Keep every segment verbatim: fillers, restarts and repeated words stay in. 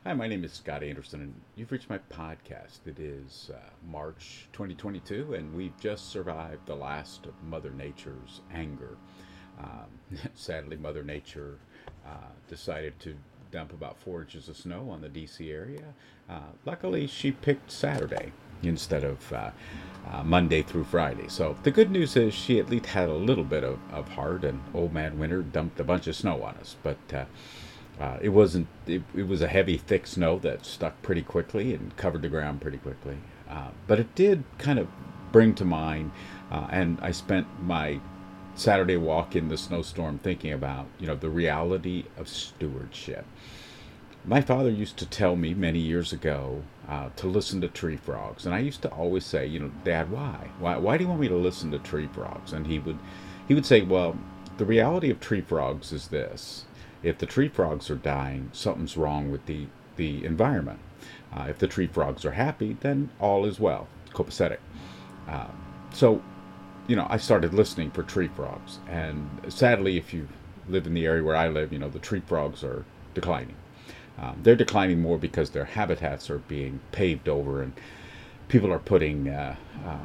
Hi, my name is Scott Anderson, and you've reached my podcast. It is uh, March twenty twenty-two, and we've just survived the last of Mother Nature's anger. Um, sadly, Mother Nature uh, decided to dump about four inches of snow on the D C area. Uh, luckily, she picked Saturday instead of uh, uh, Monday through Friday. So the good news is she at least had a little bit of, of heart, and Old Man Winter dumped a bunch of snow on us. But uh, uh, it wasn't. It, it was a heavy, thick snow that stuck pretty quickly and covered the ground pretty quickly. Uh, but it did kind of bring to mind, uh, and I spent my Saturday walk in the snowstorm thinking about, you know, the reality of stewardship. My father used to tell me many years ago uh, to listen to tree frogs, and I used to always say, you know, Dad, why? Why? Why do you want me to listen to tree frogs? And he would, he would say, well, the reality of tree frogs is this: if the tree frogs are dying, something's wrong with the the environment. Uh, if the tree frogs are happy, then all is well. Copacetic. Uh, so you know, I started listening for tree frogs. And sadly, if you live in the area where I live, you know, the tree frogs are declining. Um, they're declining more because their habitats are being paved over, and people are putting uh, uh,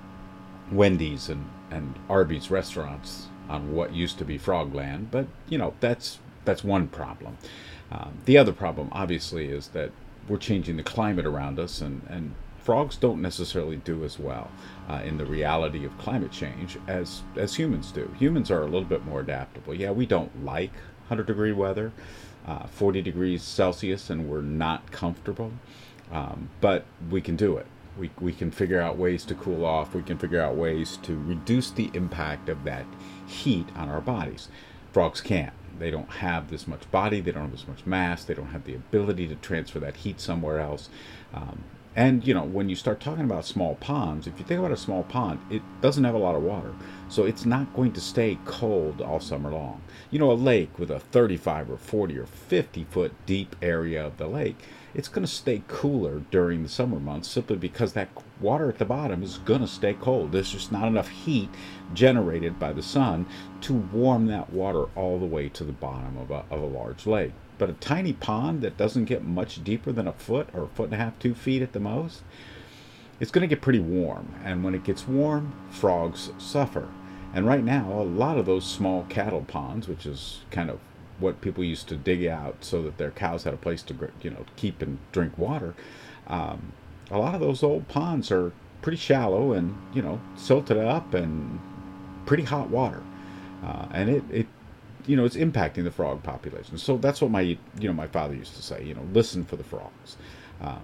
Wendy's and, and Arby's restaurants on what used to be frogland. But, you know, that's, that's one problem. Um, the other problem, obviously, is that we're changing the climate around us, and, and frogs don't necessarily do as well uh, in the reality of climate change as as humans do. Humans are a little bit more adaptable. Yeah, we don't like one hundred degree weather, uh, forty degrees Celsius, and we're not comfortable, um, but we can do it. We, we can figure out ways to cool off. We can figure out ways to reduce the impact of that heat on our bodies. Frogs can't. They don't have this much body. They don't have as much mass. They don't have the ability to transfer that heat somewhere else. Um, And, you know, when you start talking about small ponds, if you think about a small pond, it doesn't have a lot of water. So it's not going to stay cold all summer long. You know, a lake with a thirty-five or forty or fifty foot deep area of the lake, it's going to stay cooler during the summer months simply because that water at the bottom is going to stay cold. There's just not enough heat generated by the sun to warm that water all the way to the bottom of a, of a large lake. But a tiny pond that doesn't get much deeper than a foot or a foot and a half, two feet at the most, it's going to get pretty warm. And when it gets warm, frogs suffer. And right now, a lot of those small cattle ponds, which is kind of what people used to dig out so that their cows had a place to, you know, keep and drink water, um, a lot of those old ponds are pretty shallow and, you know, silted up and pretty hot water. Uh, and it, it you know, it's impacting the frog population. So that's what my, you know, my father used to say, you know, listen for the frogs. Um,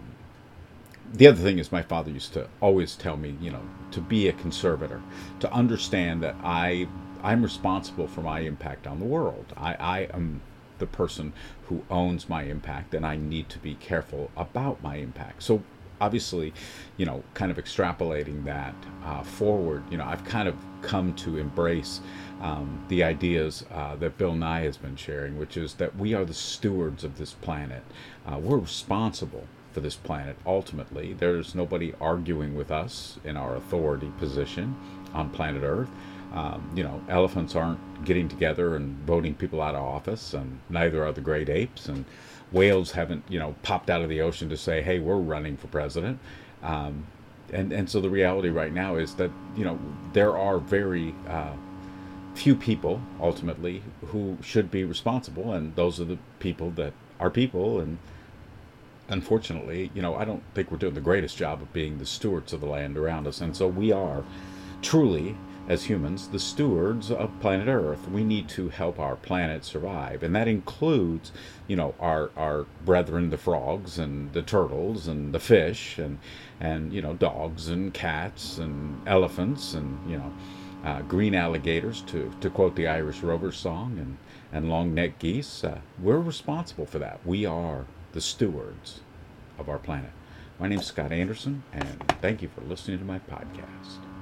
the other thing is my father used to always tell me, you know, to be a conservator, to understand that I, I'm responsible for my impact on the world. I, I am the person who owns my impact, and I need to be careful about my impact. So obviously, you know, kind of extrapolating that uh, forward, you know, I've kind of come to embrace um, the ideas uh, that Bill Nye has been sharing, which is that we are the stewards of this planet. Uh, we're responsible for this planet. Ultimately, there's nobody arguing with us in our authority position on planet Earth. Um, you know, elephants aren't getting together and voting people out of office, and neither are the great apes, and whales haven't, you know, popped out of the ocean to say, hey, we're running for president. Um, and, and so the reality right now is that, you know, there are very uh, few people, ultimately, who should be responsible, and those are the people that are people. And unfortunately, you know, I don't think we're doing the greatest job of being the stewards of the land around us. And so we are truly, as humans, the stewards of planet Earth. We need to help our planet survive, and that includes, you know, our our brethren, the frogs and the turtles and the fish, and and you know, dogs and cats and elephants, and you know, uh, green alligators, to to quote the Irish Rovers song, and and long-necked geese. Uh, we're responsible for that. We are the stewards of our planet. My name's Scott Anderson, and thank you for listening to my podcast.